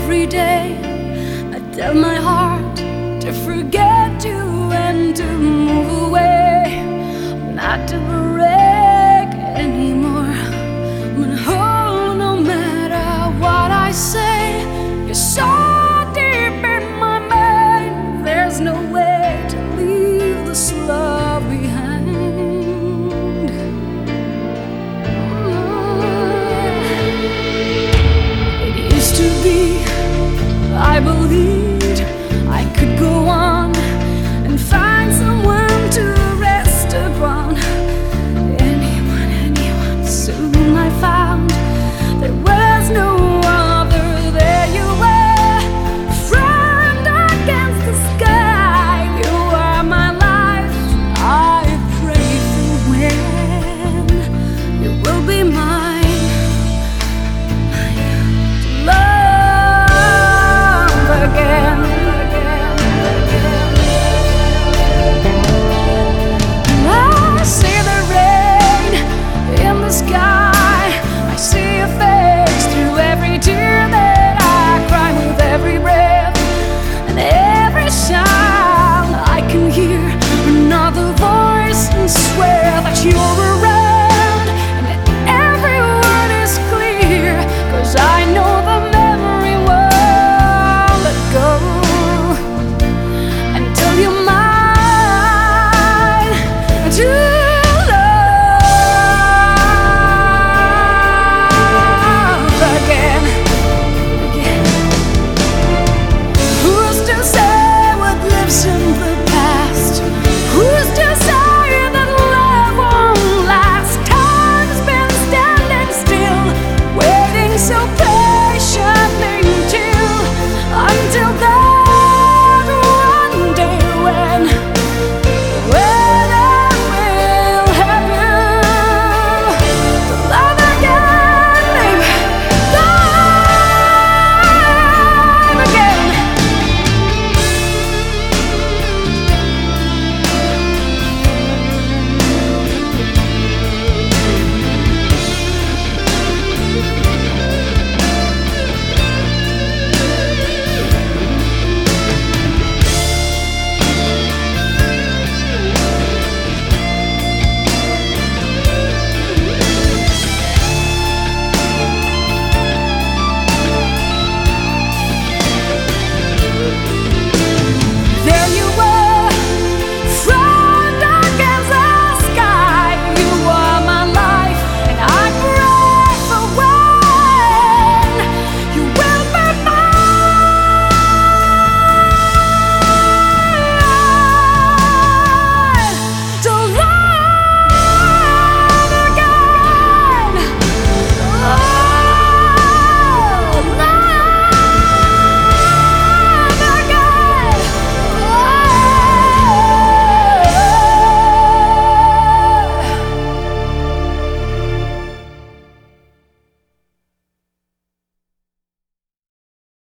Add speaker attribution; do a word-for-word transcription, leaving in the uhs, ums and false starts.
Speaker 1: every day I tell my heart to forget you and to move away, not to break anymore. But oh, no matter what I say, you're so deep in my mind. There's no way to leave this love behind. It used to be, I believe